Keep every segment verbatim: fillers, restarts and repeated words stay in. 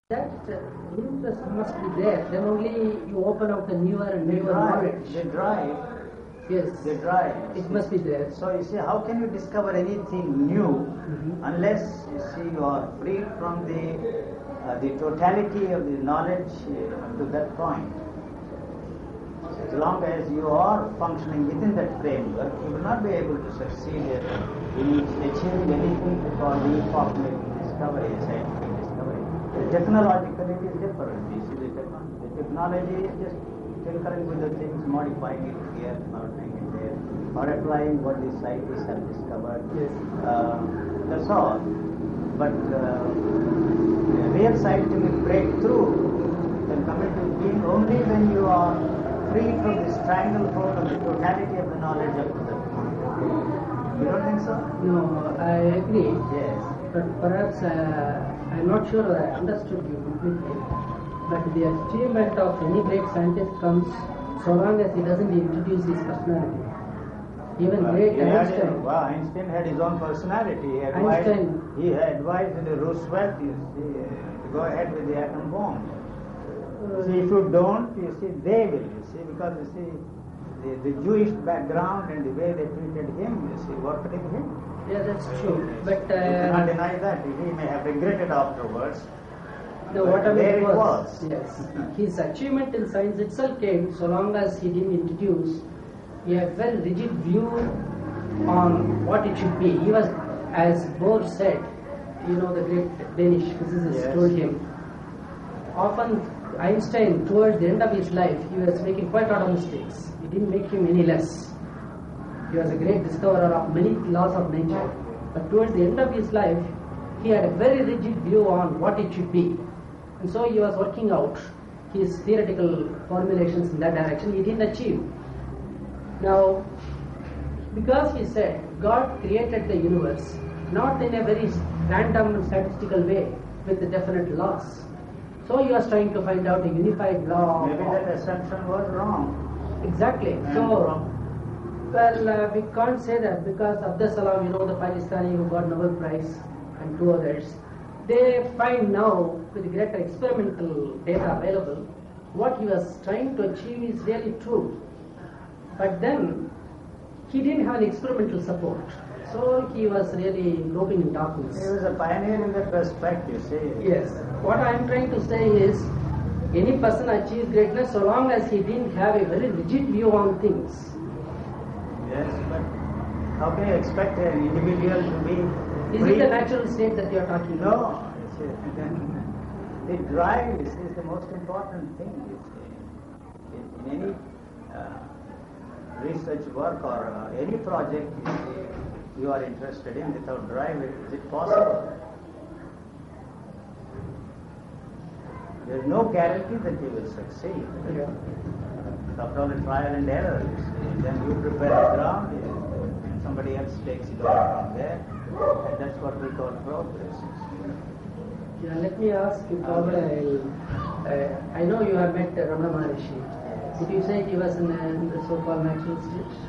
That uh, interest must be there. Then only you open up the newer and newer knowledge. They drive. Yes. They drive. It must be there. So you see, how can you discover anything new Mm-hmm. unless you see you are free from the uh, the totality of the knowledge uh, to that point? As long as you are functioning within that framework, you will not be able to succeed in achieving anything called the making discovery, scientific discovery. Technologically, it is different. You see, the, techn- the technology is just tinkering with the things, modifying it here, modifying it there, or applying what the scientists have discovered. Yes. Uh, that's all. But uh, a real scientific breakthrough can come into being only when you are free from the stranglehold of the totality of the knowledge up to that point. You don't think so? No, I agree. Yes. But perhaps uh, I'm not sure I understood you completely. But the achievement of any great scientist comes so long as he doesn't introduce his personality. Even Well, great he had Einstein. a- well, Einstein had his own personality. He advised, Einstein. he had advised the Roosevelt you see, to go ahead with the atom bomb. Uh, See, if you don't, you see, they will, you see, because you see, the, the Jewish background and the way they treated him, you see, worked in him. Yeah, that's true. But You cannot uh, deny that. He may have regretted afterwards. no, but what I there meant it was, was. yes, his achievement in science itself came so long as he didn't introduce a very rigid view on what it should be. He was, as Bohr said, you know, the great Danish physicist Yes. told him, often Einstein, towards the end of his life, he was making quite a lot of mistakes. It didn't make him any less. He was a great discoverer of many laws of nature. But towards the end of his life, he had a very rigid view on what it should be. And so he was working out his theoretical formulations in that direction. He didn't achieve. Now, because he said God created the universe not in a very random statistical way with the definite laws. So he was trying to find out a unified law. Maybe of- that assumption was wrong. Exactly. And So, wrong. well, uh, we can't say that because Abdus Salam, you know, the Pakistani who got Nobel Prize and two others, they find now with greater experimental data available, what he was trying to achieve is really true. But then, he didn't have an experimental support. So he was really groping in darkness. He was a pioneer in that respect, you see. Yes. What I am trying to say is, any person achieves greatness so long as he didn't have a very rigid view on things. Yes, but how can you expect an individual to be Is free? it the natural state that you are talking about? No, you see, then the drive is, is the most important thing, you see. In, in any uh, research work or uh, any project you, see, you are interested in, without drive, is it possible? There is no guarantee that you will succeed. Yeah. After all, a trial and error, you see. Then you prepare the ground, you- and somebody else takes it over from there, and that's what we call progress. Yeah, let me ask you, probably, I'll, uh, I know you have met uh, Ramana Maharishi. Would you say he was in, uh, in the so-called natural state?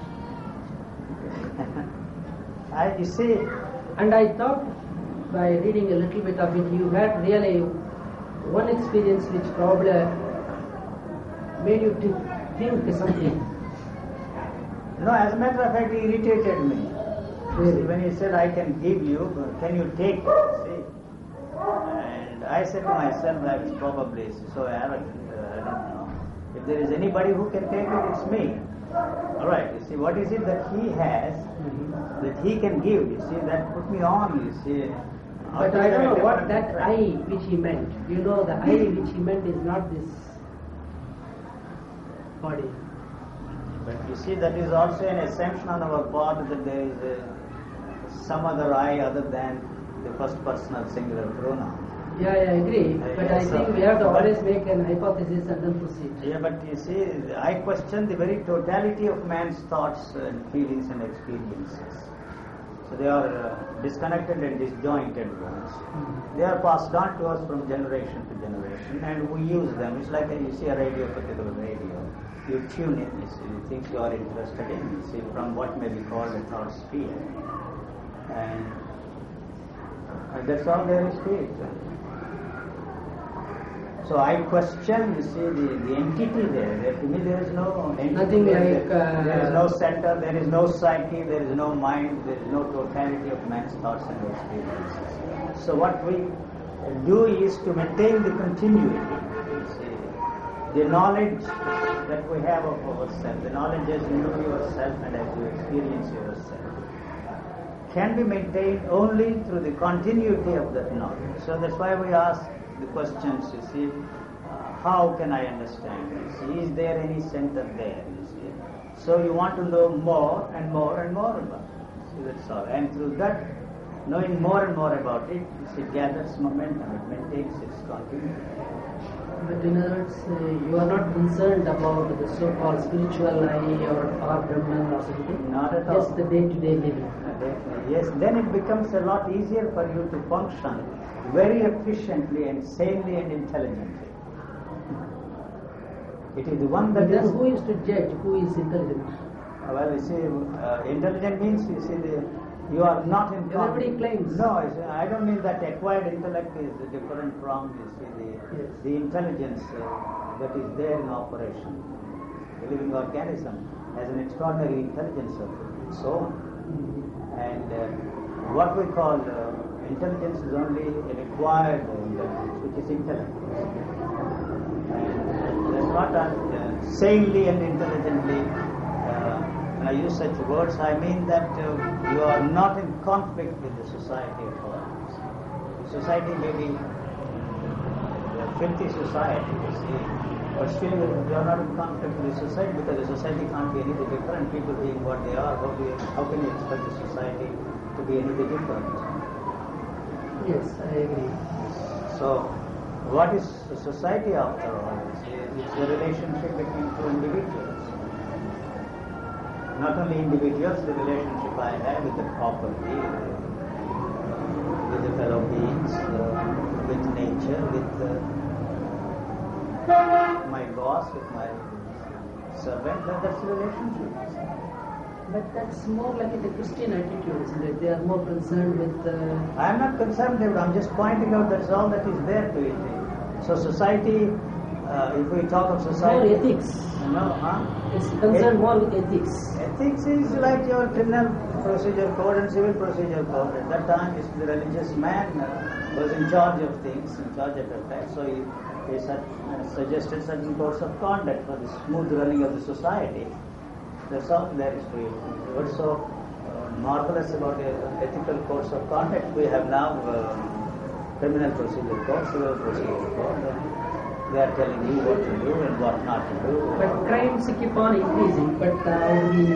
I, you see, And I thought, by reading a little bit of it, you had really one experience which probably made you to think something. no, as a matter of fact, he irritated me. Really? When he said, I can give you, but can you take it? See? And I said to myself, that's probably so arrogant, uh, I don't know. If there is anybody who can take it, it's me. Alright, you see, what is it that he has that he can give? You see, that put me on, you see. But I don't know what that I which he meant. You know, the I which he meant is not this body. But you see, that is also an assumption on our part that there is a, some other I other than the first personal singular pronoun. Yeah, I agree. Uh, But yes, I think sir. we have to But- always make an hypothesis and then proceed. Yeah, but you see, I question the very totality of man's thoughts and feelings and experiences. So they are uh, disconnected and disjointed ones. They are passed on to us from generation to generation, and we use them. It's like a, you see a radio, particular radio. You tune in, you see, the things you are interested in, you see, from what may be called a thought sphere. And, and that's all there is to it. So I question, you see, the, the entity there. there. To me, there is no entity. Nothing there. like, uh, there is no center, there is no psyche, there is no mind, there is no totality of man's thoughts and experiences. So what we do is to maintain the continuity. You see, the knowledge that we have of ourselves, the knowledge as you know yourself and as you experience yourself, can be maintained only through the continuity of that knowledge. So that's why we ask the questions, you see, uh, how can I understand? You see, is there any center there? You see, so you want to know more and more and more about it. See, that's all. And through that, knowing more and more about it, you see, gathers momentum, it maintains its continuity. But in other words, uh, you are not concerned about the so-called spiritual I or, or Brahman or something? Not at all. Just the day-to-day living. Yes, then it becomes a lot easier for you to function very efficiently and sanely and intelligently. It is the one that Then is... who is to judge who is intelligent? Uh, well, you see, uh, intelligent means, you see, the, you are not in... Everybody claims. No, you see, I don't mean that acquired intellect is different from, you see, the, Yes. the intelligence uh, that is there in operation. The living organism has an extraordinary intelligence of its own. And uh, what we call uh, intelligence is only an acquired intelligence, which is intellect. And that's not uh, sanely and intelligently. Uh, when I use such words, I mean that uh, you are not in conflict with the society at all. The society may be a filthy society, you see, but still you are not in conflict with the society, because the society can't be anything different. People being what they are, how, do you, how can you expect the society to be anything different? Yes, I agree. So, what is society after all? It's a relationship between two individuals. Not only individuals, the relationship I have with the property, with the fellow beings, uh, with nature, with uh, my boss, with my servant, that, that's the relationship. But that's more like the Christian attitude, isn't it? They are more concerned with... Uh, I am not concerned, David. I'm just pointing out that's all that is there to it. So society, uh, if we talk of society... more ethics. No, huh? It's concerned more with ethics. Ethics is like your criminal procedure code and civil procedure code. At that time, the religious man uh, was in charge of things, in charge of affairs. So he, he su- uh, suggested certain codes of conduct for the smooth running of the society. That's all there is to it. What's so uh, marvelous about the ethical codes of conduct? We have now uh, criminal procedure code, civil procedure code. They are telling you what to do and what not to do. But crimes keep on increasing, but uh, we...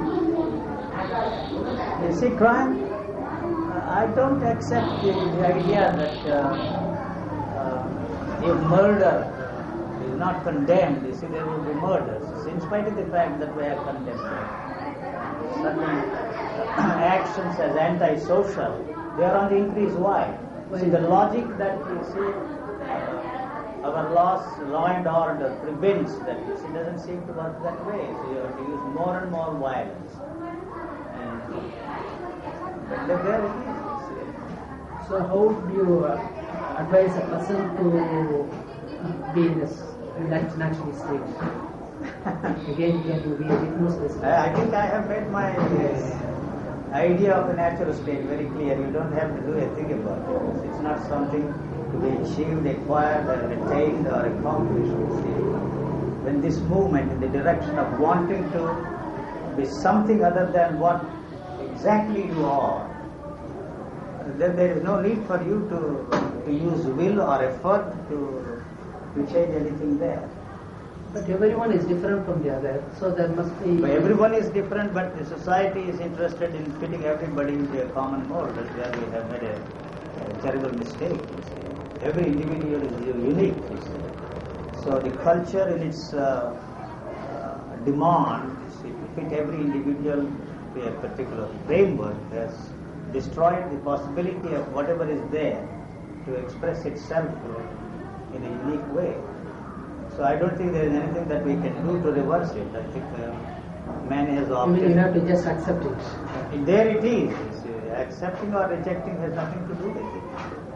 You see, crime, uh, I don't accept the, the idea that uh, uh, if murder is not condemned, you see, there will be murders. See, in spite of the fact that we have condemned certain actions as antisocial, they are on the increase. Why? See, the logic that you see, uh, our laws, law and order prevents that. You see, doesn't seem to work that way. So you have to use more and more violence. And but there it is. You see. So how do you uh, advise a person to be in this natural state? Again, can you be a bit more specific? I think I have made my uh, idea of the natural state very clear. You don't have to do a thing about it. It's not something to be achieved, acquired, or attained, or accomplished. You see. When this movement in the direction of wanting to be something other than what exactly you are, then there is no need for you to, to use will or effort to, to change anything there. But everyone is different from the other, so there must be... But everyone is different, but the society is interested in fitting everybody into a common mold. That's where we have made a, a terrible mistake. You see. Every individual is unique. You see. So the culture in its uh, uh, demand, you see, to fit every individual to a particular framework has destroyed the possibility of whatever is there to express itself in a unique way. So I don't think there is anything that we can do to reverse it. I think uh, man has opted. You have to just accept it. There it is. See, accepting or rejecting has nothing to do with it.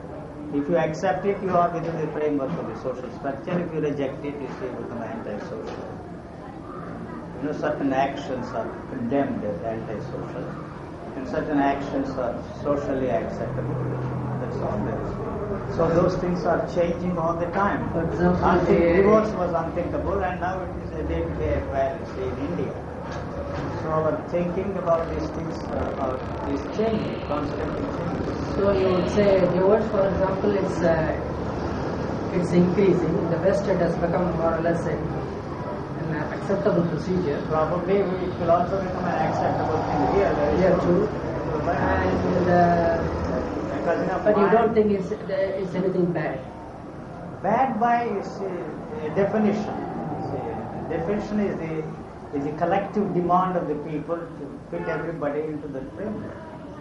If you accept it, you are within the framework of the social structure. If you reject it, you see, you become anti-social. You know, certain actions are condemned as anti-social, and certain actions are socially acceptable. That's all there is. So those things are changing all the time. For example, Unthink- the- divorce was unthinkable, and now it is a day-to-day affair, you see, in India. So our thinking about these things uh, are, is changing, constantly changing. So you would say divorce, for example, it's uh, it's increasing. In the West, it has become more or less a, an acceptable procedure. Probably it will also become an acceptable thing here. Very Here soon. too. And uh, A cousin of but you mine- don't think it's it's anything bad. Bad by is a, a definition. See, definition is the is the collective demand of the people to fit everybody into the framework.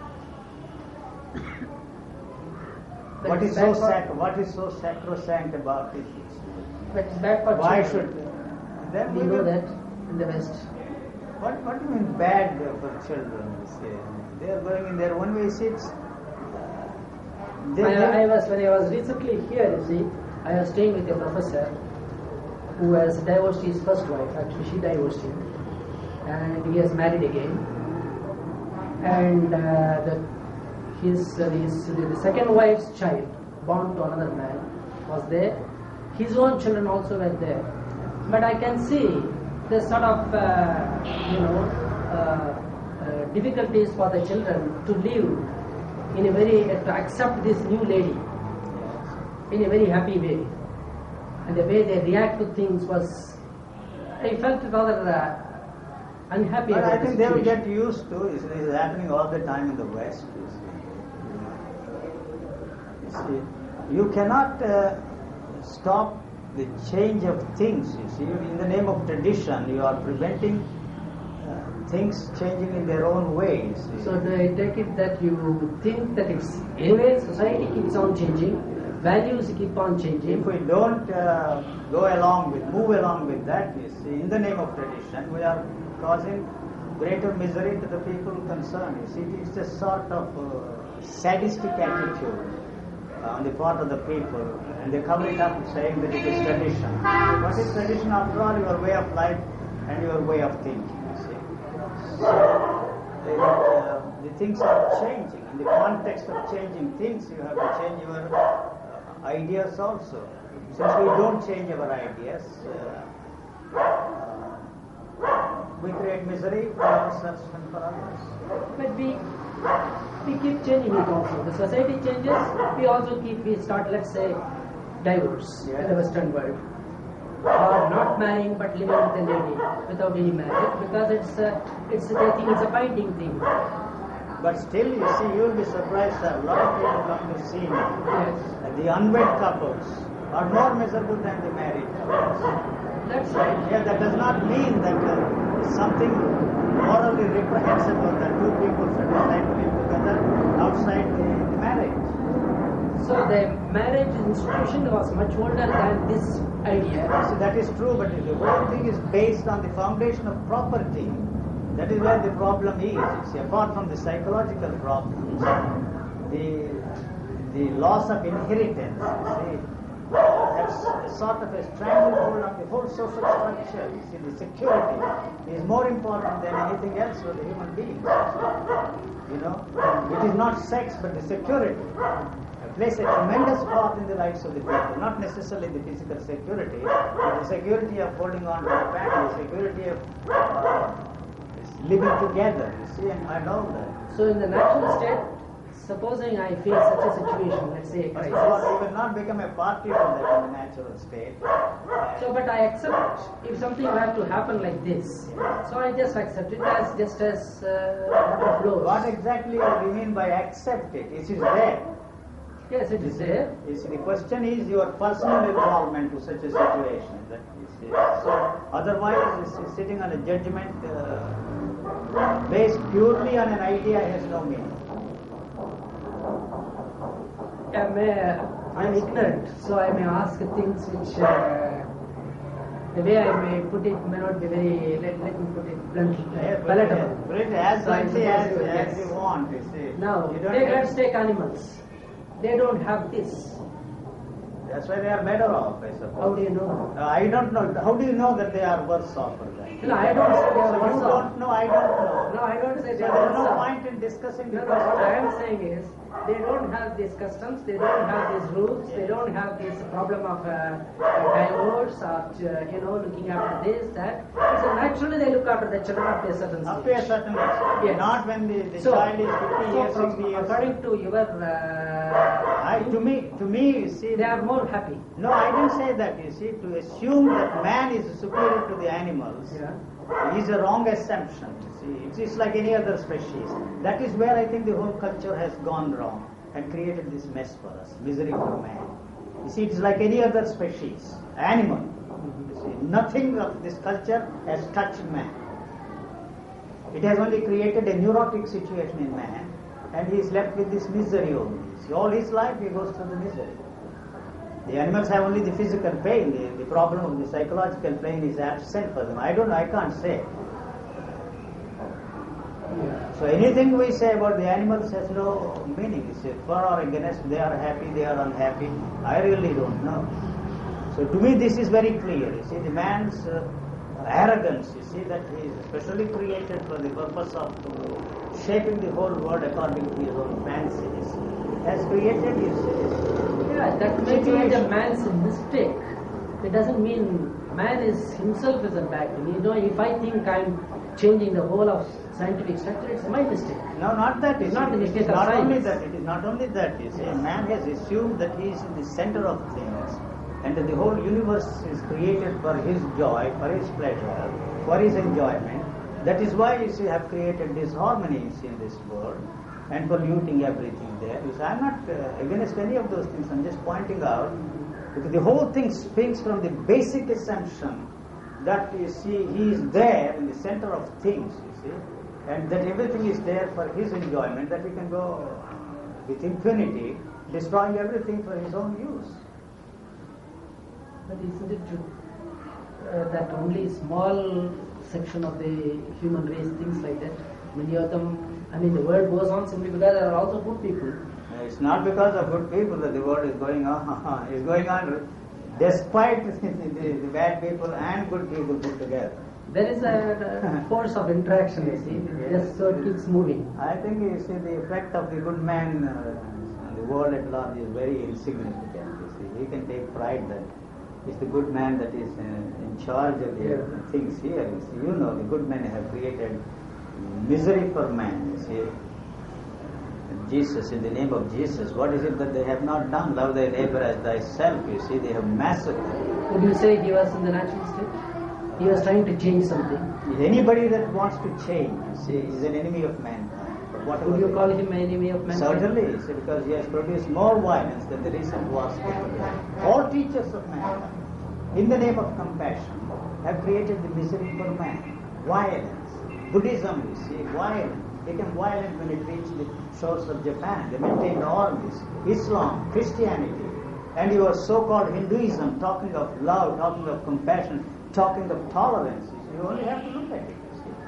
But What it's is so bad for- sac- what is so sacrosanct about it? But it's bad for Why children. should then We we know will- that in the West. What what do you mean bad for children? You see, they are going in their one way seats. They, I, they- I was when I was recently here. You see, I was staying with a professor who has divorced his first wife. Actually, she divorced him, and he has married again. And uh, the, his, uh, his the second wife's child, born to another man, was there. His own children also were there. But I can see the sort of uh, you know uh, uh, difficulties for the children to live in a very uh, to accept this new lady in a very happy way, and the way they react to things was, I felt rather uh, unhappy But about I the think they will situation. get used to it. It is happening all the time in the West. You see, you, see. you cannot uh, stop the change of things. You see, in the name of tradition, you are preventing uh, things changing in their own ways. So do I take it that you think that it's anyway society keeps on changing, values keep on changing. If we don't uh, go along with, move along with that, you see, in the name of tradition, we are causing greater misery to the people concerned. You see, it's a sort of uh, sadistic attitude uh, on the part of the people, and they cover it up saying that it is tradition. What is tradition after all? Your way of life and your way of thinking, you see. So, the, uh, the things are changing. In the context of changing things, you have to change your uh, ideas also. Since we don't change our ideas, uh, uh, we create misery for ourselves and for others. But we we keep changing it also. The society changes, we also keep we start let's say divorce in the Western world. Or not marrying but living with a lady without any marriage because it's a, it's a, I think it's a binding thing. But still, you see, you will be surprised that a lot of people come to see me. Yes. Uh, The unwed couples are more miserable than the married couples. That's right. Yeah, that does not mean that uh, something morally reprehensible that two people should decide to live together outside the, the marriage. So the marriage institution was much older than this idea. So that is true, but the whole thing is based on the foundation of property. That is where the problem is. You see, apart from the psychological problems, the the loss of inheritance, you see, that's a sort of a stranglehold on the whole social structure. You see, the security is more important than anything else for the human beings. You know, it is not sex, but the security plays a tremendous part in the lives of the people. Not necessarily the physical security, but the security of holding on to the family, security of uh, living together. You see, and, and all that. So in the natural state, supposing I face such a situation, let's say a First of all, crisis. we will not become a party to that in the natural state. So, but I accept if something were to happen like this. So I just accept it as just as uh, it flows. What exactly do you mean by accept it? It is there. Yes, it is there. You see, the question is your personal involvement to such a situation. That you see. So, otherwise, you see, sitting on a judgment uh, based purely on an idea has no meaning. I may, I am ignorant, so I may ask things which uh, the way I may put it may not be very, let, let me put it bluntly, Yeah, palatable. Put it as So I bluntly suppose as, you- as yes. you want. You see. Now, You don't take, have- let's take animals. they don't have this. That's why they are better off, I suppose. How do you know? Uh, I don't know. How do you know that they are worse off for that? No, I don't say they are So worse you off. don't know, I don't know. No, I don't say So they are there is worse no off. point in discussing No, the no, what I question. am saying is, they don't have these customs, they don't have these rules, they don't have this problem of uh, divorce or, uh, you know, looking after this, that. So naturally they look after the children up to a certain Up to a stage. certain extent. Yes. Not when the, the So, child is fifty so years, from- sixty years. according to your, uh, I, to me, to me, you see, they are more happy. no, I didn't say that. You see, to assume that man is superior to the animals Yeah. is a wrong assumption. You see, it's, it's like any other species. That is where I think the whole culture has gone wrong and created this mess for us, misery for man. You see, it's like any other species, animal. You see, nothing of this culture has touched man. It has only created a neurotic situation in man, and he is left with this misery only. See, all his life he goes through the misery. The animals have only the physical pain. The, the problem of the psychological pain is absent for them. I don't know, I can't say. So anything we say about the animals has no meaning. You see, for or against, they are happy, they are unhappy. I really don't know. So to me this is very clear. You see, the man's uh, arrogance, you see, that he is specially created for the purpose of uh, shaping the whole world according to his own fancies, has created his... Yeah, that may be a man's mistake. It doesn't mean man is himself is a bad thing. You know, if I think I'm changing the whole of scientific structure, it's my mistake. No, not that. It's you not see, the it mistake is of not science. only that. It is not only that. You see, man has assumed that he is in the center of things, and that the whole universe is created for his joy, for his pleasure, for his enjoyment. That is why you see, have created disharmonies in this world and polluting everything there. You see, I'm not uh, against any of those things. I'm just pointing out because the whole thing springs from the basic assumption that you see he is there in the center of things. You see. And that everything is there for his enjoyment, that he can go with impunity, destroying everything for his own use. But isn't it true uh, that only small section of the human race thinks like that? Many of them, I mean, the world goes on simply because there are also good people. It's not because of good people that the world is going on. It's going on despite the, the, the bad people and good people put together. There is a, a force of interaction, you see, just so it keeps moving. I think you see the effect of the good man uh, on the world at large is very insignificant. You see, he can take pride that it's the good man that is uh, in charge of the Yeah. things here. You see, you know, the good men have created misery for man. You see, Jesus, in the name of Jesus, what is it that they have not done? Love thy neighbor as thyself. You see, they have massacred. Would you say he was in the natural state? He was trying to change something. Anybody that wants to change, you see, is an enemy of mankind. But whatever Would you they- call him an enemy of mankind? Certainly, you see, because he has produced more violence than the recent wars put together. All teachers of mankind, in the name of compassion, have created the misery for man. Violence. Buddhism, you see, violent. Became violent when it reached the shores of Japan. They maintained armies. Islam, Christianity, and your so-called Hinduism, talking of love, talking of compassion, talking of tolerance. You see, you only have to look at it. You see.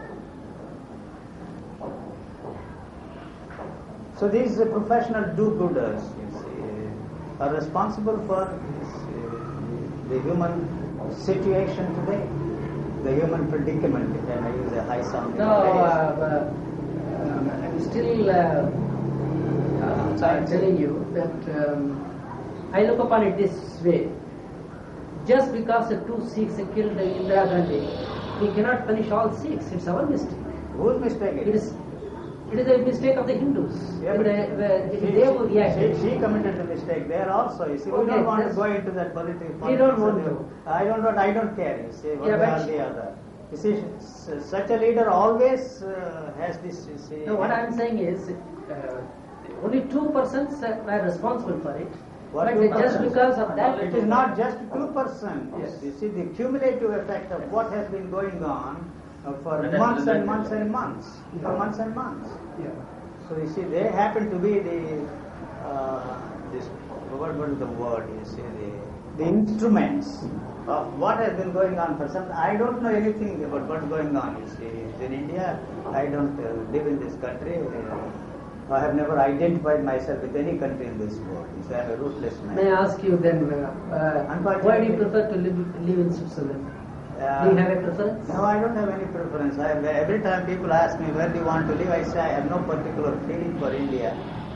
So these uh, professional do-gooders, you see, are responsible for this, uh, the human situation today, the human predicament, if I may use a high-sounding No, phrase. uh, um, I'm still uh, uh, I'm telling you that um, I look upon it this way. Just because the two Sikhs killed Indira Gandhi, we cannot punish all Sikhs. It's our mistake. Whose mistake It it is, it is a mistake of the Hindus. Yeah, When but they, when she, they were she, reacted. she, she committed the mistake there also. You see, we Okay, don't want to that's- go into that political. We don't want politics. to. I don't want. I don't care. You see, one Yeah, way but or she- the other. You see, s- such a leader always uh, has this. You see. No, what I'm saying is, uh, only two persons were responsible for it. What but two just persons? because of that, It is not just two percent. Yes. You see, the cumulative effect of what has been going on uh, for But that months is and like- months and months, for Yeah. months and months. Yeah. So you see, they happen to be the uh, this what, what is the word? You see, the the instruments of what has been going on for some. I don't know anything about what's going on. You see, in India, I don't uh, live in this country. Uh, I have never identified myself with any country in this world. So I am a rootless man. May I ask you then, uh, uh, why do you prefer to live, live in Switzerland? Uh, do you have a preference? No, I don't have any preference. I have, every time people ask me where do you want to live, I say I have no particular feeling for India.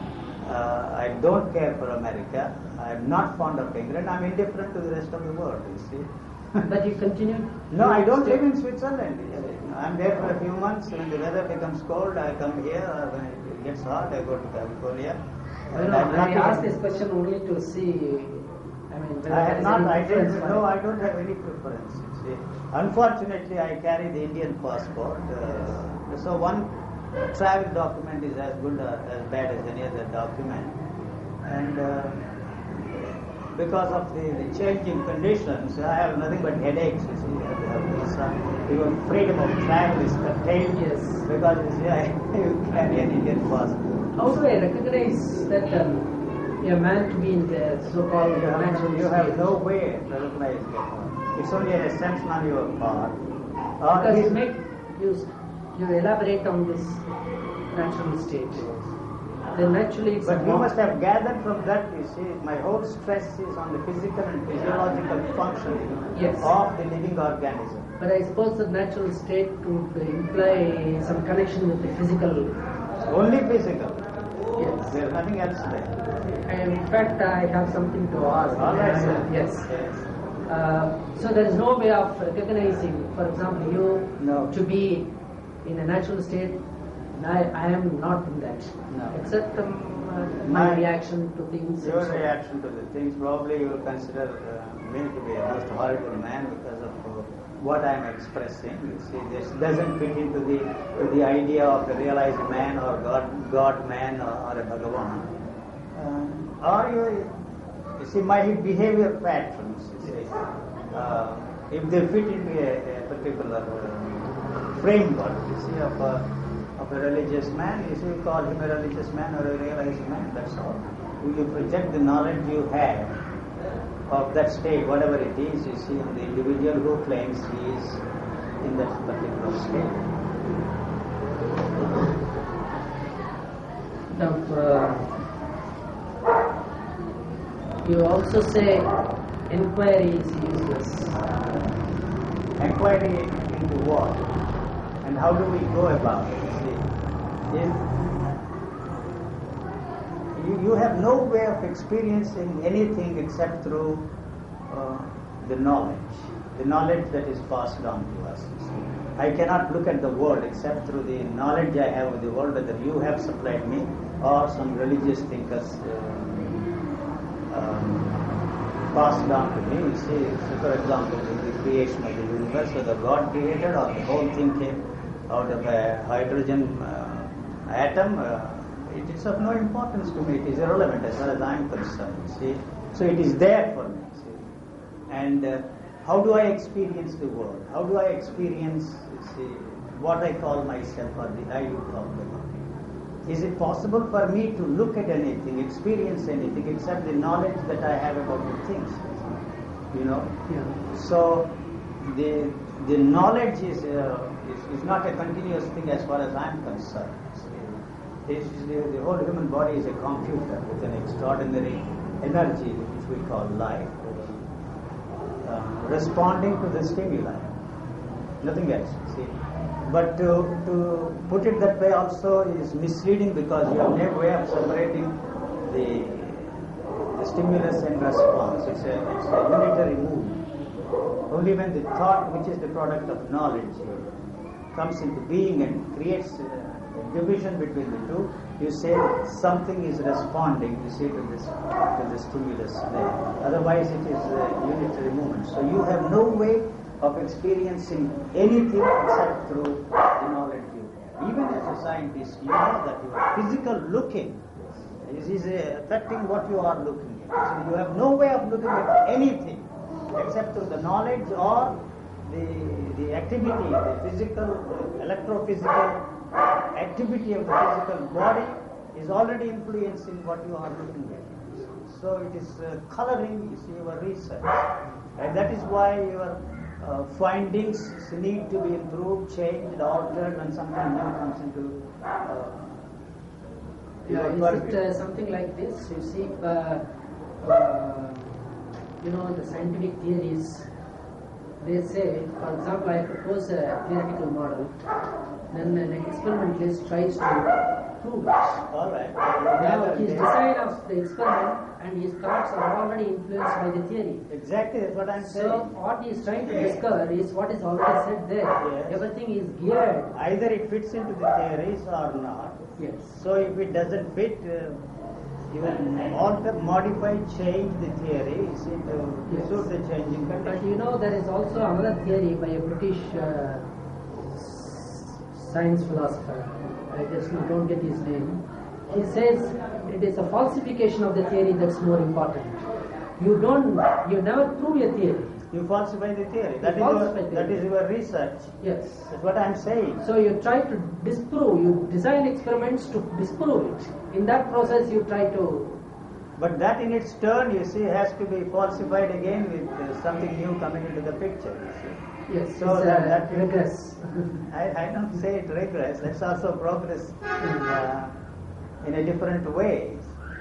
Uh, I don't care for America. I am not fond of England. I am indifferent to the rest of the world, you see. But you continue? No, I don't live in Switzerland. I am there for a few months. When the weather becomes cold, I come here. When it gets hot, I go to California. I, know, I asked this question only to see. I mean, whether I have not. I didn't. for No, it. I don't have any preference. You see. Unfortunately, I carry the Indian passport. Uh, so one travel document is as good or as bad as any other document, and. Uh, Because of the, the changing conditions, I have nothing but headaches. You see, I have this, uh, even freedom of travel is curtailed. Yes. Because you see, I you carry an Indian passport. How do I recognize that um, you're meant to be in the so-called You have, natural you have state? no way to recognize it. It's only an assumption on your part. Or Because it- you make you you elaborate on this natural state. Then naturally it's But a you more- must have gathered from that, you see, my whole stress is on the physical and physiological functioning Yes. of the living organism. But I suppose the natural state would imply some connection with the physical. Only physical. Yes. There is nothing else there. And in fact, I have something to ask. All right, sir. Yes. Yes. Uh, so there is no way of recognizing, for example, you No. to be in a natural state. I, I am not in that. No. Except um, uh, my, My- reaction to things. Your and so- reaction to the things, probably you will consider uh, me to be a most horrible man because of uh, what I am expressing. You see, this doesn't fit into the to the idea of a realized man or God, God man or, or a Bhagavan. Uh, or you, you see, my behavior patterns, you see, uh, if they fit into a, a particular uh, framework, you see, of a of a religious man, you see, you call him a religious man or a realized man, that's all. You project the knowledge you have of that state, whatever it is, you see, in the individual who claims he is in that particular state. Now, uh, you also say inquiry is useless. Inquiry into what? And how do we go about it? You see, if you, you have no way of experiencing anything except through uh, the knowledge, the knowledge that is passed on to us. You see. I cannot look at the world except through the knowledge I have of the world, whether you have supplied me or some religious thinkers uh, um, passed on to me. You see, so for example, in the creation of the universe, whether God created or the whole thing came out of a hydrogen uh, atom, uh, it is of no importance to me. It is irrelevant as far as I am concerned. You see, so it is there for me. See, and uh, how do I experience the world? How do I experience, you see, what I call myself or the I you talk about? Is it possible for me to look at anything, experience anything, except the knowledge that I have about the things? You know? Yeah. So, the the knowledge is, uh, is, is not a continuous thing as far as I am concerned. This is the, the whole human body is a computer with an extraordinary energy which we call life, uh, responding to the stimuli. Nothing else. See? But to, to put it that way also is misleading because you have no way of separating the, the stimulus and response. It's a, it's a unitary movement. Only when the thought, which is the product of knowledge, comes into being and creates a, a division between the two, you say something is responding, you see, to this to the stimulus there. Otherwise, it is a unitary movement. So you have no way of experiencing anything except through the knowledge you have. Even as a scientist, you know that your physical looking is, is uh, affecting what you are looking at. So you have no way of looking at anything except through the knowledge or the the activity, the physical, the electrophysical activity of the physical body is already influencing what you are looking at. So it is uh, coloring, you see, your research. And that is why your uh, findings need to be improved, changed, altered when something new comes into uh, You Yeah, would is forget. it uh, something like this? You see, uh, uh, you know, the scientific theories, they say, for example, I propose a theoretical model, then an experimentalist tries to prove it. All right. Now, his design of the experiment and his thoughts are already influenced by the theory. Exactly, that's what I'm So, saying. what he is trying to discover is what is already said there. Yes. Everything is geared. Either it fits into the theories or not. Yes. So if it doesn't fit, uh, you will alter, modify, change the theory you see, to Yes. suit the changing But condition. you know, there is also another theory by a British uh, science philosopher. I just now don't get his name. He says it is a falsification of the theory that's more important. You don't, you never prove a theory. You falsify the theory. That is falsify your, theory. that is your research. Yes. That's what I'm saying. So you try to disprove, you design experiments to disprove it. In that process you try to, But that in its turn, you see, has to be falsified again with uh, something new coming into the picture. You see. yes, So it's that- a that- regress. I, I don't say it regress. That's also progress in, uh, in a different way.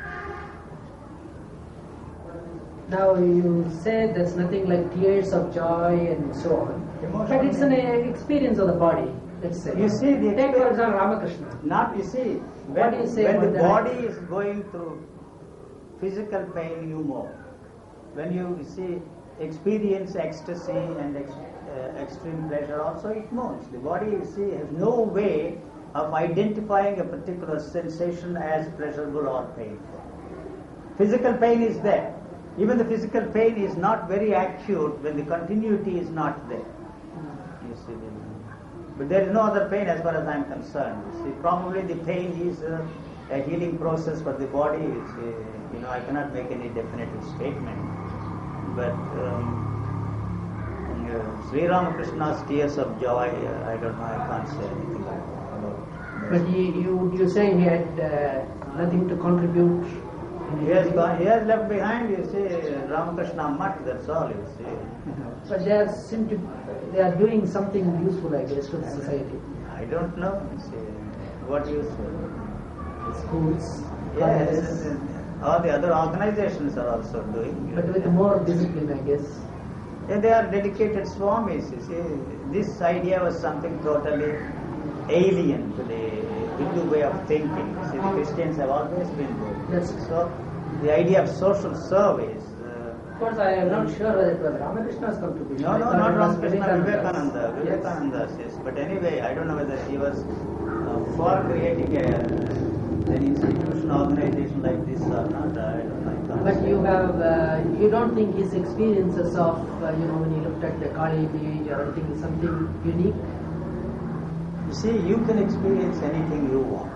Now you say there's nothing like tears of joy and so on. Emotional- But it's an uh, experience of the body, let's say. You see, the Take for exper- example Ramakrishna. Not, you see, What when, do you say when the about that? body is going through physical pain, you mourn. When you see experience ecstasy and ex, uh, extreme pleasure, also it mourns. The body, you see, has no way of identifying a particular sensation as pleasurable or painful. Physical pain is there. Even the physical pain is not very acute when the continuity is not there. You see, but there is no other pain as far as I am concerned. You see, probably the pain is uh, a healing process for the body. It's, uh, you know, I cannot make any definitive statement. But um, uh, Sri Ramakrishna's tears of joy, uh, I don't know, I can't say anything about. But he, you you say he had uh, nothing to contribute. He has, gone, he has left behind, you see, Ramakrishna Mutt, that's all, you see. But they are seem to, they are doing something useful, I guess, to the society. I don't know, you see, what you say. Schools, Yes, colleges, all the other organizations are also doing. but with more discipline, I guess. Yeah, they are dedicated swamis, you see. This idea was something totally alien to the Hindu way of thinking. See, the Christians have always been doing Yes. so. The idea of social service. Uh, Of course, I am not sure whether it was Ramakrishna's contribution. no, I no, thought not it was Ramakrishna, Vivekananda. Yes. Vivekananda says. But anyway, I don't know whether he was uh, for creating a, an institution, organization like this or not. I don't know. I can't But say. you have, uh, you don't think his experiences of, uh, you know, when he looked at the Kali beach or anything is something unique? You see, you can experience anything you want.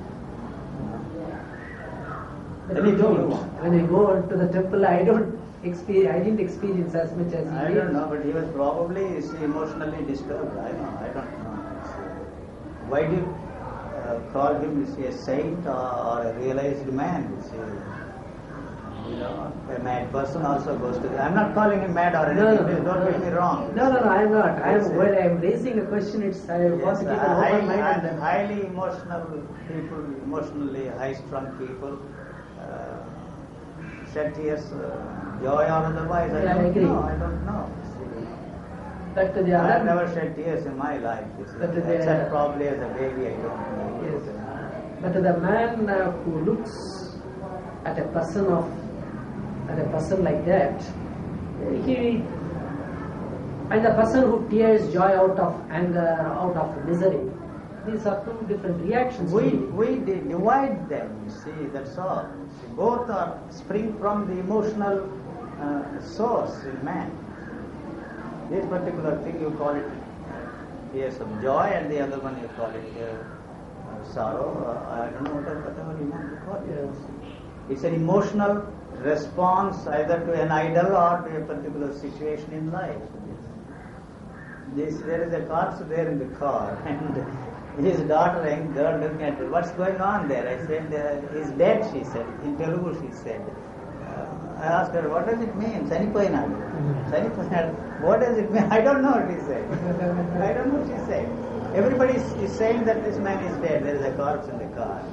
But Anything you you don't. want. When I go to the temple, I don't experience, I didn't experience as much as he I did. don't know, but he was probably you see, emotionally disturbed. I don't, I don't know. Why do you uh, call him you see, a saint or, or a realized man? You see, you know, a mad person also goes to. The, I'm not calling him mad or anything. No, no, Please don't no. get me wrong. No, no, no, I'm not. I'm, Yes, when I'm raising a question, it's, I want to keep an uh, open highly, mind on uh, them. highly emotional people, emotionally high-strung people, uh, shed tears, uh, joy or otherwise. I Yeah, I don't agree. know. I don't know. See. But to the I've other, never shed tears in my life, you see. But the- Except probably as a baby, I don't know. yes. But to the man uh, who looks at a person of, at a person like that, he, and the person who tears joy out of anger, out of misery, these are two different reactions. to We, me. we di- divide them, you see, that's all. See, both are spring from the emotional uh, source in man. This particular thing you call it tears of joy, and the other one you call it uh, uh, sorrow. Uh, I don't know what, whatever you want to call it. Yes. It's an emotional response either to an idol or to a particular situation in life. This, there is a corpse there in the car, and his daughter, young girl, looking at it. What's going on there? I said, uh, he's dead, she said. In Telugu, she said. Uh, I asked her, what does it mean? Sanipoyinadu. Sanipoyinadu. What does it mean? I don't know, she said. I don't know, she said. Everybody is, is saying that this man is dead. There is a corpse in the car.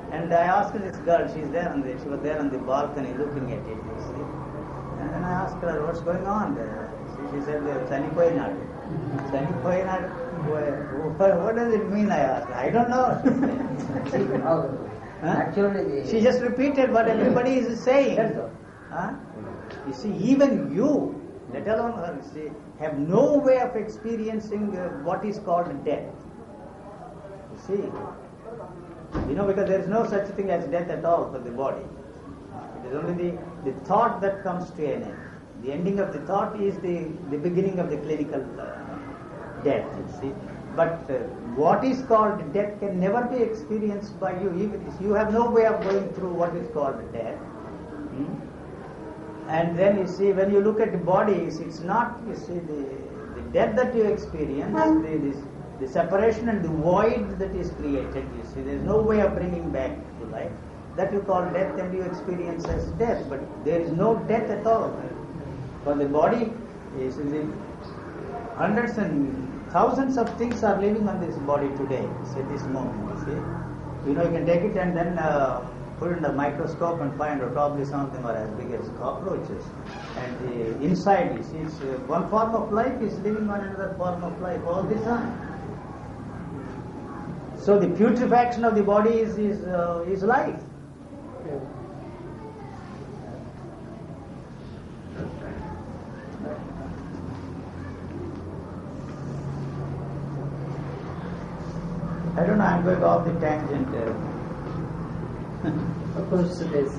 And I asked this girl, she's there on the, she was there on the balcony looking at it, you see. And then I asked her, what's going on there? She, she said, Chanipoyinadu. Chanipoyinadu? What, what does it mean, I asked. I don't know. See, how- Huh? Actually, the- She just repeated what everybody is saying. That's all. Huh? You see, even you, let alone her, you see, have no way of experiencing uh, what is called death. You see, you know, because there is no such thing as death at all for the body. It is only the, the thought that comes to an end. The ending of the thought is the, the beginning of the clinical uh, death, you see. But uh, what is called death can never be experienced by you. Even if you have no way of going through what is called death. Hmm? And then you see, when you look at the bodies, it's not, you see, the, the death that you experience, the, this, the separation and the void that is created, you see, there's no way of bringing back to life. That you call death and you experience as death, but there is no death at all. For the body, you see, the hundreds and thousands of things are living on this body today, you see, at this moment, you see. You know, you can take it and then uh, put it in the microscope and find out probably some of them are as big as cockroaches. And the inside, you see, it's, uh, one form of life is living on another form of life all the time. So the putrefaction of the body is is, uh, is life. Yeah. I don't know, I'm going off the tangent. Uh, Of course, it is.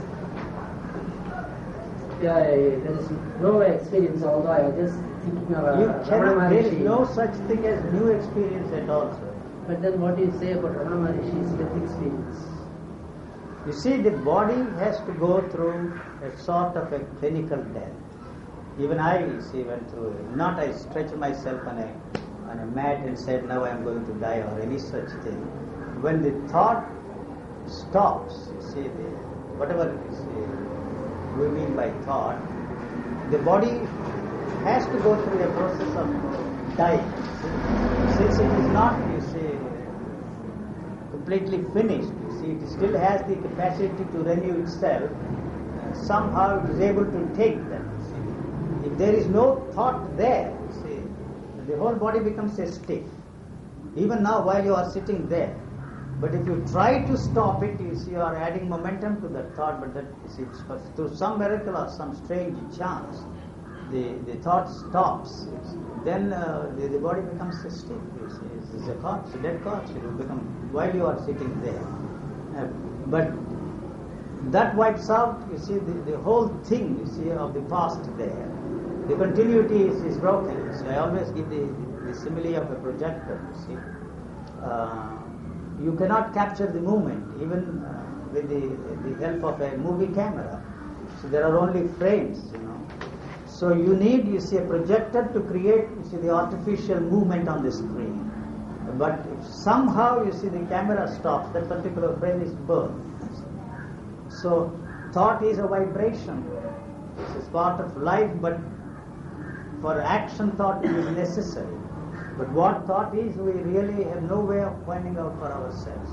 Yeah, there is no experience, although I was just thinking of uh, you Ramana cannot, there is Maharishi. no such thing as new experience at all, sir. But then what do you say about Ramana Maharishi's death experience? You see, the body has to go through a sort of a clinical death. Even I, you see, went through it. Not I stretched myself on a on a mat and said, now I am going to die or any such thing. When the thought stops, you see, the, whatever you see, we mean by thought, the body has to go through a process of dying. See? Since it is not, you see, completely finished, you see, it still has the capacity to renew itself. Somehow it is able to take that. You see. If there is no thought there, you see, the whole body becomes a stick. Even now, while you are sitting there, but if you try to stop it, you see, you are adding momentum to that thought. But that, you see, through some miracle or some strange chance, the the thought stops. Then uh, the, the body becomes a stick. You see, it's a corpse, a dead corpse. It will become while you are sitting there. Uh, but that wipes out, you see, the, the whole thing, you see, of the past there. The continuity is, is broken. So I always give the, the simile of a projector, you see. Uh, you cannot capture the movement, even uh, with the, the help of a movie camera. So there are only frames, you know. So you need, you see, a projector to create, you see, the artificial movement on the screen. But if somehow, you see, the camera stops, that particular frame is burned. So thought is a vibration. It's part of life, but for action thought is necessary. But what thought is, we really have no way of finding out for ourselves.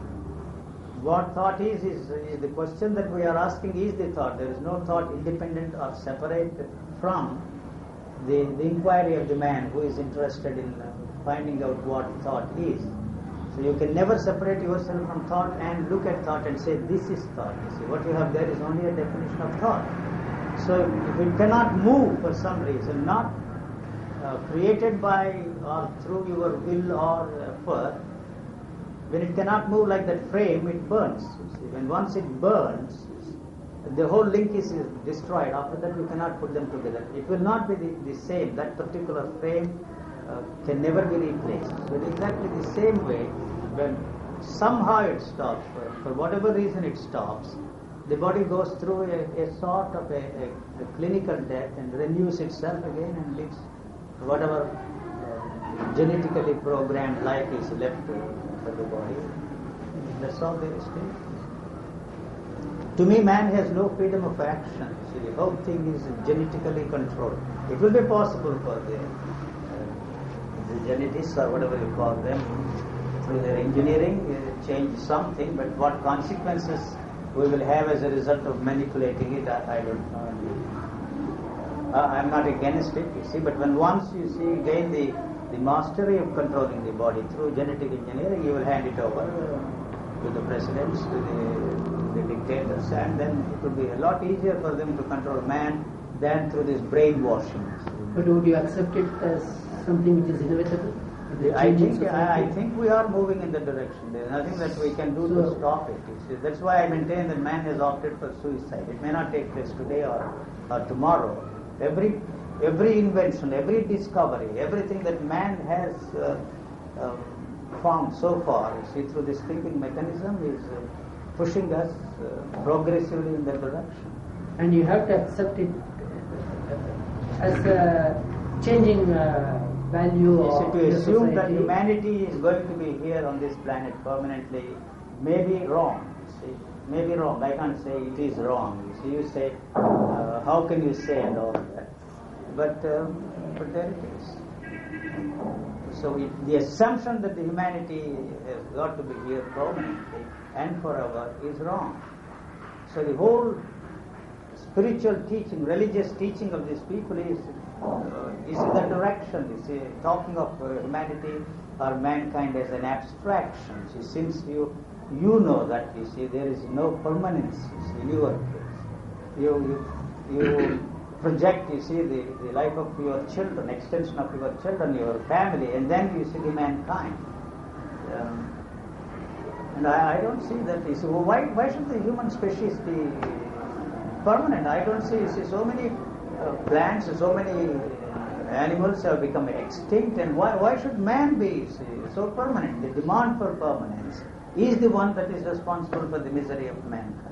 What thought is, is, is the question that we are asking is the thought. There is no thought independent or separate from the, the inquiry of the man who is interested in finding out what thought is. So you can never separate yourself from thought and look at thought and say, this is thought. You see, what you have there is only a definition of thought. So if it cannot move for some reason, not uh, created by or through your will or effort, when it cannot move like that frame, it burns. You see. When once it burns, the whole link is destroyed. After that, you cannot put them together. It will not be the, the same. That particular frame uh, can never be replaced. So it's exactly the same way, when somehow it stops, for, for whatever reason it stops, the body goes through a, a sort of a, a, a clinical death and renews itself again and lives whatever uh, genetically programmed life is left to, for the body. That's all there is to it. To me, man has no freedom of action. See, the whole thing is genetically controlled. It will be possible for the, uh, the genetics or whatever you call them through their engineering, uh, change something, but what consequences we will have as a result of manipulating it, I, I don't know. Uh, I'm not against it, you see, but when once you see gain the, the mastery of controlling the body through genetic engineering, you will hand it over uh, to the presidents, to the, the dictators, and then it will be a lot easier for them to control man than through this brainwashing. But would you accept it as something which is inevitable? I think I, I think we are moving in that direction. There is nothing that we can do so, to stop it. See, that's why I maintain that man has opted for suicide. It may not take place today or, or tomorrow. Every every invention, every discovery, everything that man has uh, um, found so far, you see, through this thinking mechanism is uh, pushing us uh, progressively in that direction. And you have to accept it as a changing uh, value yes, of to the assume society. that humanity is going to be here on this planet permanently may be wrong. You see, may be wrong. I can't say it is wrong. You see, you say, uh, how can you say and all that? But, um, but there it is. So it, the assumption that the humanity has got to be here permanently and forever is wrong. So the whole spiritual teaching, religious teaching of these people is uh, is in that direction. You see, talking of uh, humanity or mankind as an abstraction. See, since you you know that, you see, there is no permanence, you see, in your case. You you you project, you see, the, the life of your children, extension of your children, your family, and then you see the mankind. Um, and I, I don't see that. You see, well, why why should the human species be permanent? I don't see, see so many uh, plants, so many animals have become extinct, and why why should man be see, so permanent? The demand for permanence is the one that is responsible for the misery of mankind.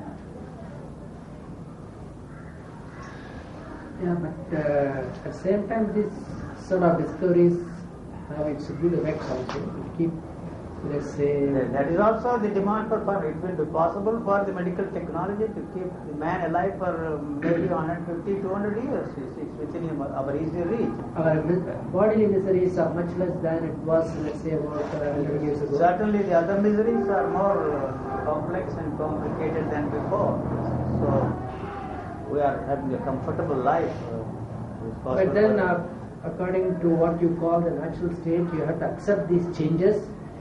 Yeah, but uh, at the same time, this sort of discoveries have its good effects also. It keep, let's say... That is also the demand for permanence. It will be possible for the medical technology to keep the man alive for uh, maybe one hundred fifty, two hundred years. It's within our easy reach. Our bodily miseries are much less than it was, let's say, about uh, one hundred years ago. Certainly the other miseries are more uh, complex and complicated than before. So we are having a comfortable life. Uh, but then, uh, according to what you call the natural state, you have to accept these changes.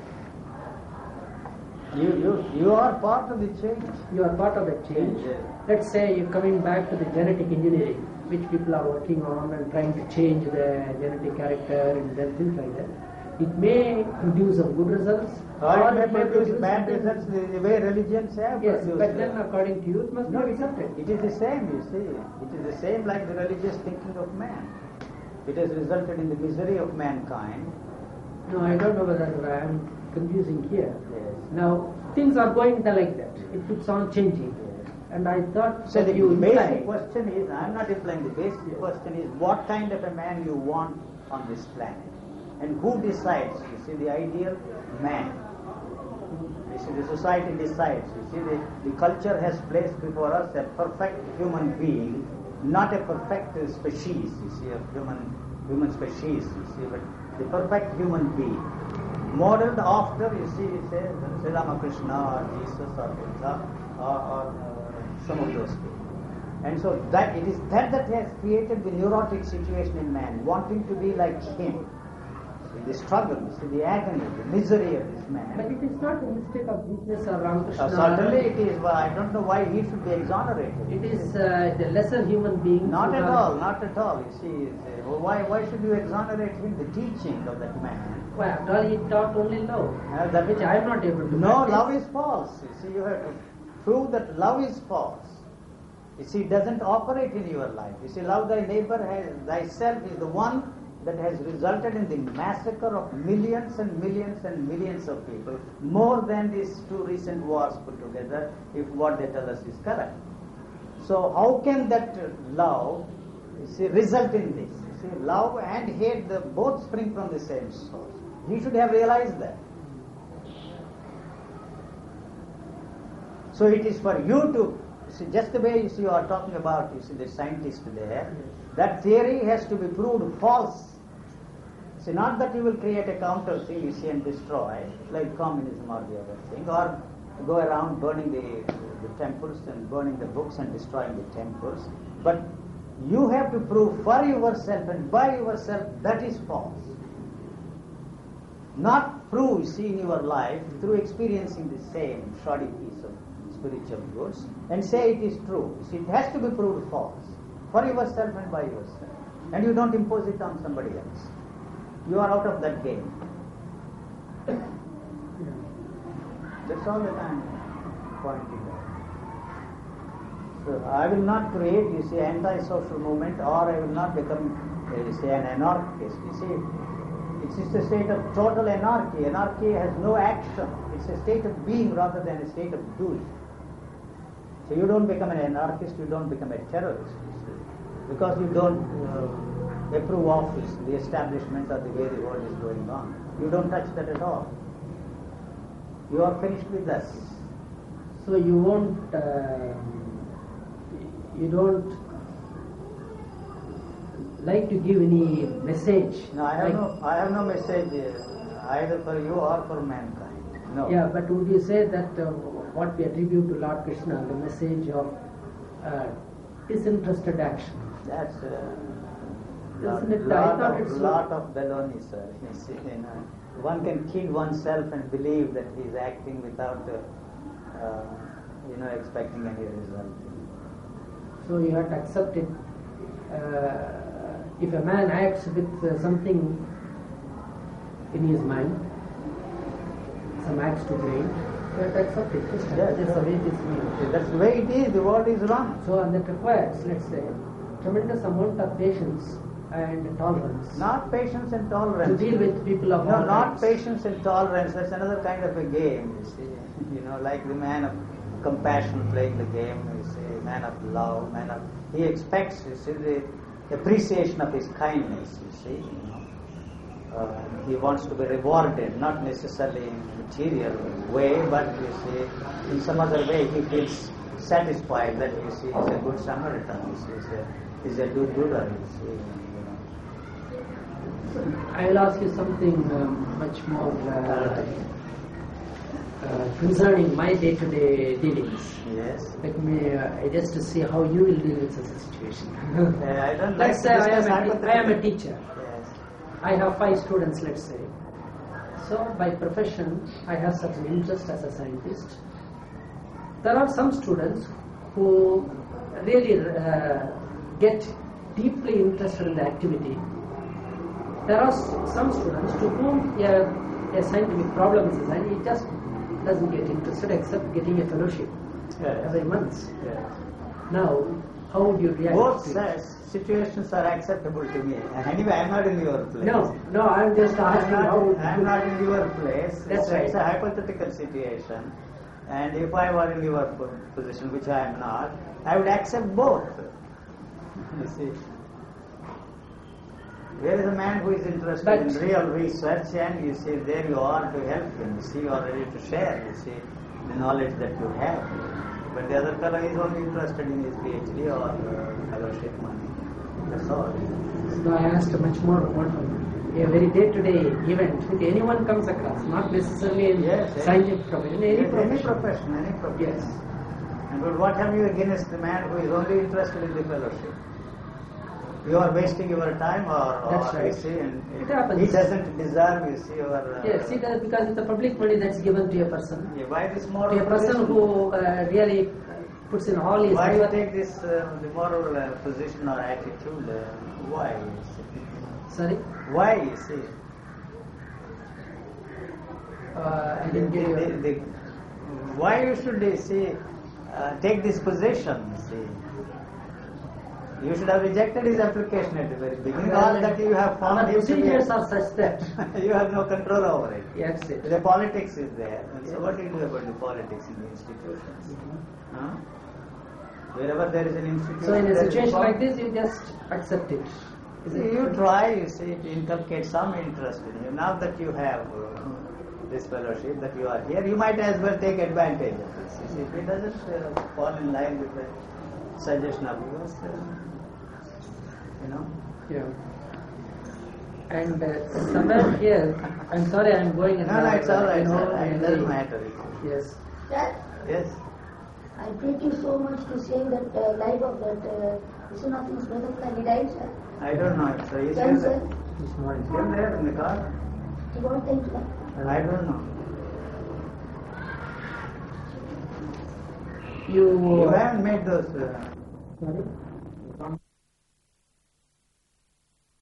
You, you, you are part of the change. You are part of the change. Yes. Let's say you're coming back to the genetic engineering, which people are working on and trying to change the genetic character and then things like that. It may produce some good results, or, or it may produce bad results the, the way religions have yes, produced. but then according to you, it must no, be accepted. It is the same, you see. It is the same like the religious thinking of man. It has resulted in the misery of mankind. No, I don't know whether I am confusing here. Yes. Now, things are going like that. It keeps on changing. Yes. And I thought So that the you basic imply, question is, I am not implying, the basic yes. question is what kind of a man you want on this planet. And who decides? You see, the ideal man. You see, the society decides. You see, the, the culture has placed before us a perfect human being, not a perfect uh, species, you see, of human human species, you see, but the perfect human being. Modeled after, you see, say, Sri Ramakrishna or Jesus or Buddha or, or uh, some of those people. And so that it is that that has created the neurotic situation in man, wanting to be like him. The struggle, the agony, the misery of this man. but it is not a mistake of weakness or Ramakrishna. Uh, certainly it is, but I don't know why he should be exonerated. It is uh, the lesser human being. Not at are- all, not at all. You see, uh, well, why why should you exonerate him? The teaching of that man. Well, after all, he taught only love, Uh, that which I am not able to No, practice. love is false. You see, you have to prove that love is false. You see, it doesn't operate in your life. You see, love thy neighbor has thyself is the one that has resulted in the massacre of millions and millions and millions of people, more than these two recent wars put together, if what they tell us is correct. So how can that love, you see, result in this? You see, love and hate, the both spring from the same source. He should have realized that. So it is for you to see, just the way you see you are talking about, you see, the scientist there, that theory has to be proved false. See, not that you will create a counter thing, you see, and destroy, like communism or the other thing, or go around burning the, the temples and burning the books and destroying the temples. But you have to prove for yourself and by yourself that is false. Not prove, you see, in your life through experiencing the same shoddy piece of spiritual goods and say it is true. You see, it has to be proved false for yourself and by yourself. And you don't impose it on somebody else. You are out of that game. That's all that I am pointing out. So I will not create, you see, anti-social movement, or I will not become, uh, you see, an anarchist. You see, it's just a state of total anarchy. Anarchy has no action. It's a state of being rather than a state of doing. So you don't become an anarchist, you don't become a terrorist, you see, because you don't uh, approve of this, the establishment or the way the world is going on. You don't touch that at all. You are finished with us. So you won't, uh, you don't like to give any message? No, I have like, no, I have no message uh, either for you or for mankind. No. Yeah, but would you say that uh, what we attribute to Lord Krishna, the message of uh, disinterested action? That's uh, Isn't it? lot, I thought of, it's so- lot of baloney, sir. You see, you know, one can kid oneself and believe that he is acting without, uh, uh, you know, expecting any result. So you have to accept it. Uh, if a man acts with uh, something in his mind, some acts to blame, you have to accept it. Just Yes, that's sure. the way it is made. That's the way it is. The world is wrong. So and that requires, let's say, tremendous amount of patience and tolerance Not patience and to tolerance. deal with people of No, all not kinds. patience and tolerance. That's another kind of a game, you see. You know, like the man of compassion playing the game, you see, man of love, man of... He expects, you see, the appreciation of his kindness, you see. You know. Uh, he wants to be rewarded, not necessarily in material way, but you see, in some other way he feels satisfied that, you see, he's a good Samaritan, you see, he's a, he's a good Buddha, you see. You know. I will ask you something um, much more uh, uh, concerning my day-to-day dealings. Yes. Let me uh, just to see how you will deal with such a situation. Uh, I don't like Let's to say I discuss am, a, I am a hypotheticals. teacher. Yes. I have five students, let's say. So by profession, I have such an interest as a scientist. There are some students who really uh, get deeply interested in the activity. There are s- some students to whom a, a scientific problem is assigned, he just doesn't get interested except getting a fellowship Yes. every month. Yes. Now, how would you react Both to it? sides, situations are acceptable to me. Anyway, I am not in your place. No, no, I'm just I am asking how not, would I am you... not in your place. That's it's, it's a right. hypothetical situation. And if I were in your po- position, which I am not, I would accept both. You see. There is a man who is interested But- in real research, and you see, there you are to help him. You see, you are ready to share, you see, the knowledge that you have. But the other fellow is only interested in his PhD or uh, fellowship money. That's all. No, I asked much more about a very day-to-day event which anyone comes across, not necessarily in Yes, yes. scientific profession, any Yes, profession. any profession, any profession. Yes. And but what have you against the man who is only interested in the fellowship? You are wasting your time, or, or That's right. you see, and It happens. he doesn't deserve, you see, your. Uh, Yes, see that because it's a public money that's given to a person. Yeah, why this moral To a person position? who uh, really uh, puts in all his Why do you effort. take this uh, the moral uh, position or attitude? Uh, why? You see? Sorry? Why, you see? Uh, I The, didn't get the, you. the, why you should, you see, uh, take this position, you see? You should have rejected his application at the very beginning. Well, All that you have found our him to be- procedures are such that. you have no control over it. Yes, it. The politics is there. And so what do you do about the politics in the institutions? Huh? Wherever there is an institution... So in a there is situation pol- like this, you just accept it. Is it? You try, you see, to inculcate some interest in you. Now that you have uh, this fellowship, that you are here, you might as well take advantage of this. You see, if it doesn't uh, fall in line with the suggestion of yours, uh, you know. Yeah. And uh, somewhere here, I'm sorry, I'm going in No, no, the- it's all right, you know, sir. It and doesn't the- matter. Yes. Dad, Yes. I thank you so much to save that uh, life of that uh, Vishwanath's brother. He died, sir. I don't know. So is Then, still, sir, It's not in- still there in the car? he won't thank you. I don't know. You. You haven't made those. Uh, Sorry?